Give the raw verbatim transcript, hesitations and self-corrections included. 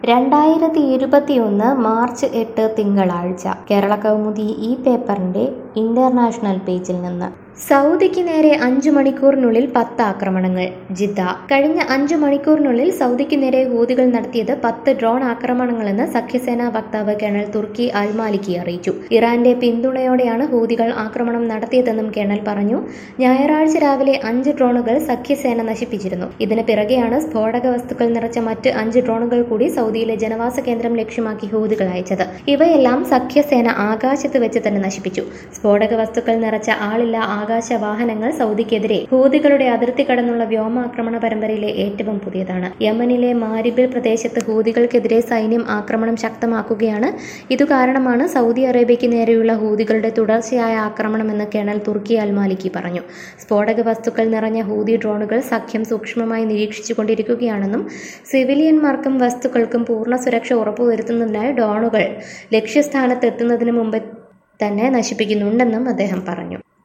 രണ്ടായിരത്തി ഇരുപത്തിയൊന്ന് മാർച്ച് എട്ട് തിങ്കളാഴ്ച കേരള കൗമുദി ഈ പേപ്പറിന്റെ ഇന്റർനാഷണൽ പേജിൽ നിന്ന് സൗദിക്ക് നേരെ അഞ്ചു മണിക്കൂറിനുള്ളിൽ പത്ത് ആക്രമണങ്ങൾ. ജിദ്ദ. കഴിഞ്ഞ അഞ്ചു മണിക്കൂറിനുള്ളിൽ സൗദിക്ക് നേരെ ഹൂതികൾ നടത്തിയത് പത്ത് ഡ്രോൺ ആക്രമണങ്ങളെന്ന് സഖ്യസേനാ വക്താവ് കേണൽ തുർക്കി അൽ മാലിക്കി അറിയിച്ചു. ഇറാന്റെ പിന്തുണയോടെയാണ് ഹൂതികൾ ആക്രമണം നടത്തിയതെന്നും കേണൽ പറഞ്ഞു. ഞായറാഴ്ച രാവിലെ അഞ്ച് ഡ്രോണുകൾ സഖ്യസേന നശിപ്പിച്ചിരുന്നു. ഇതിന് പിറകെയാണ് സ്ഫോടക വസ്തുക്കൾ നിറച്ച മറ്റ് അഞ്ച് ഡ്രോണുകൾ കൂടി സൗദിയിലെ ജനവാസ കേന്ദ്രം ലക്ഷ്യമാക്കി ഹൂതികൾ അയച്ചത്. ഇവയെല്ലാം സഖ്യസേന ആകാശത്ത് വെച്ച് തന്നെ നശിപ്പിച്ചു. സ്ഫോടക വസ്തുക്കൾ നിറച്ച ആളില്ല ആകാശ വാഹനങ്ങൾ സൗദിക്കെതിരെ ഹൂതികളുടെ അതിർത്തി കടന്നുള്ള വ്യോമാക്രമണ പരമ്പരയിലെ ഏറ്റവും പുതിയതാണ്. യമനിലെ മാരിബിൽ പ്രദേശത്ത് ഹൂതികൾക്കെതിരെ സൈന്യം ആക്രമണം ശക്തമാക്കുകയാണ്. ഇതുകാരണമാണ് സൗദി അറേബ്യയ്ക്ക് നേരെയുള്ള ഹൂതികളുടെ തുടർച്ചയായ ആക്രമണമെന്ന് കേണൽ തുർക്കി അൽ മാലിക്കി പറഞ്ഞു. സ്ഫോടക വസ്തുക്കൾ നിറഞ്ഞ ഹൂതി ഡ്രോണുകൾ സഖ്യം സൂക്ഷ്മമായി നിരീക്ഷിച്ചുകൊണ്ടിരിക്കുകയാണെന്നും സിവിലിയന്മാർക്കും വസ്തുക്കൾക്കും പൂർണ്ണ സുരക്ഷ ഉറപ്പുവരുത്തുന്നതിനായി ഡ്രോണുകൾ ലക്ഷ്യസ്ഥാനത്ത് എത്തുന്നതിന് മുമ്പ് തന്നെ നശിപ്പിക്കുന്നുണ്ടെന്നും അദ്ദേഹം പറഞ്ഞു.